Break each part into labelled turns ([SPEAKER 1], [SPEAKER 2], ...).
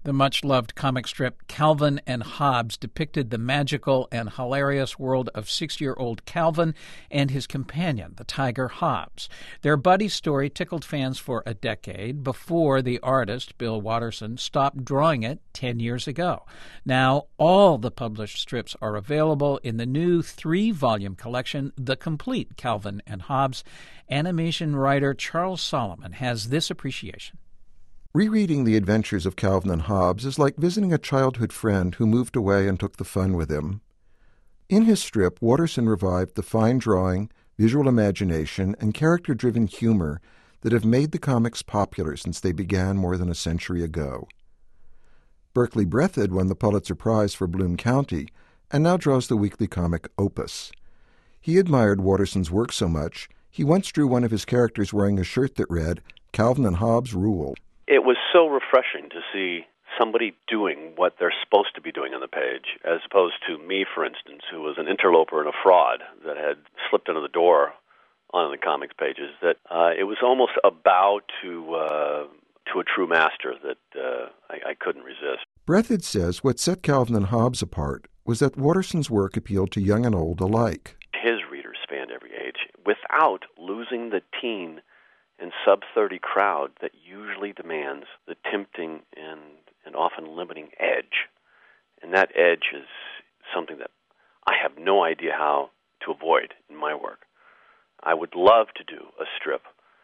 [SPEAKER 1] The much-loved comic strip Calvin and Hobbes depicted the magical and hilarious world of 6-year-old Calvin and his companion, the tiger Hobbes. Their buddy story tickled fans for a decade before the artist, Bill Watterson, stopped drawing it 10 years ago. Now, all the published strips are available in the new 3-volume collection, The Complete Calvin and Hobbes. Animation writer Charles Solomon has this appreciation.
[SPEAKER 2] Rereading the adventures of Calvin and Hobbes is like visiting a childhood friend who moved away and took the fun with him. In his strip, Watterson revived the fine drawing, visual imagination, and character-driven humor that have made the comics popular since they began more than a century ago. Berkeley Breathed won the Pulitzer Prize for Bloom County and now draws the weekly comic Opus. He admired Watterson's work so much, he once drew one of his characters wearing a shirt that read, "Calvin and Hobbes rule."
[SPEAKER 3] It was so refreshing to see somebody doing what they're supposed to be doing on the page, as opposed to me, for instance, who was an interloper and a fraud that had slipped under the door on the comics pages, that it was almost a bow to a true master that I couldn't resist.
[SPEAKER 2] Breathed says what set Calvin and Hobbes apart was that Watterson's work appealed to young and old alike.
[SPEAKER 3] His readers spanned every age, without losing the teen and sub-30 crowd that usually demands the tempting and often limiting edge. And that edge is something that I have no idea how to avoid in my work. I would love to do a strip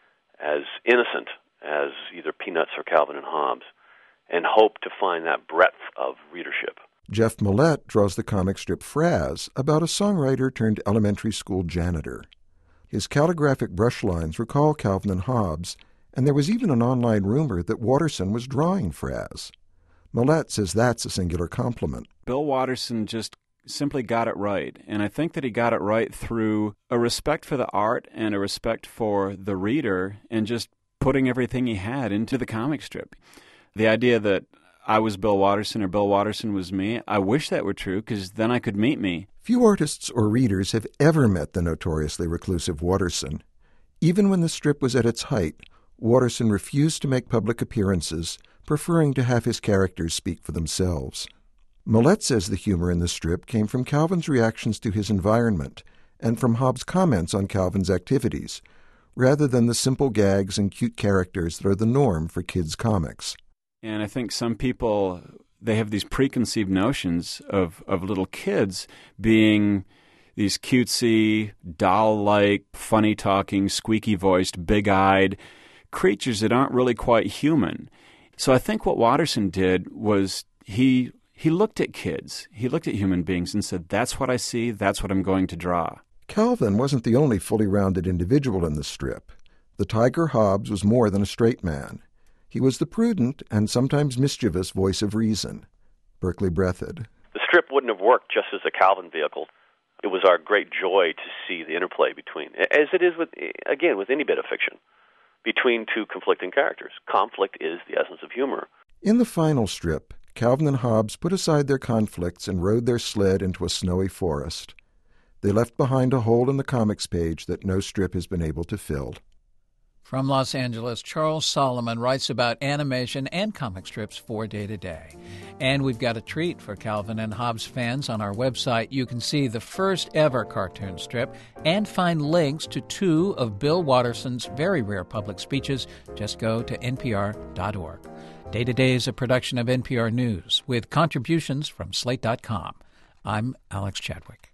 [SPEAKER 3] as innocent as either Peanuts or Calvin and Hobbes, and hope to find that breadth of readership.
[SPEAKER 2] Jeff Millett draws the comic strip Fraz, about a songwriter turned elementary school janitor. His calligraphic brush lines recall Calvin and Hobbes, and there was even an online rumor that Watterson was drawing Fraz. Millett says that's a singular compliment.
[SPEAKER 4] Bill Watterson just simply got it right, and I think that he got it right through a respect for the art and a respect for the reader and just putting everything he had into the comic strip. The idea that I was Bill Watterson or Bill Watterson was me, I wish that were true, because then I could meet me.
[SPEAKER 2] Few artists or readers have ever met the notoriously reclusive Watterson. Even when the strip was at its height, Watterson refused to make public appearances, preferring to have his characters speak for themselves. Millett says the humor in the strip came from Calvin's reactions to his environment and from Hobbes' comments on Calvin's activities, rather than the simple gags and cute characters that are the norm for kids' comics.
[SPEAKER 4] And I think some people, they have these preconceived notions of little kids being these cutesy, doll-like, funny-talking, squeaky-voiced, big-eyed creatures that aren't really quite human. So I think what Watterson did was he looked at kids, he looked at human beings and said, that's what I see, that's what I'm going to draw.
[SPEAKER 2] Calvin wasn't the only fully rounded individual in the strip. The tiger Hobbes was more than a straight man. He was the prudent and sometimes mischievous voice of reason. Berkeley Breathed.
[SPEAKER 3] The strip wouldn't have worked just as a Calvin vehicle. It was our great joy to see the interplay between, as it is with any bit of fiction, between two conflicting characters. Conflict is the essence of humor.
[SPEAKER 2] In the final strip, Calvin and Hobbes put aside their conflicts and rode their sled into a snowy forest. They left behind a hole in the comics page that no strip has been able to fill.
[SPEAKER 1] From Los Angeles, Charles Solomon writes about animation and comic strips for Day to Day. And we've got a treat for Calvin and Hobbes fans. On our website, you can see the first ever cartoon strip and find links to 2 of Bill Watterson's very rare public speeches. Just go to npr.org. Day to Day is a production of NPR News with contributions from Slate.com. I'm Alex Chadwick.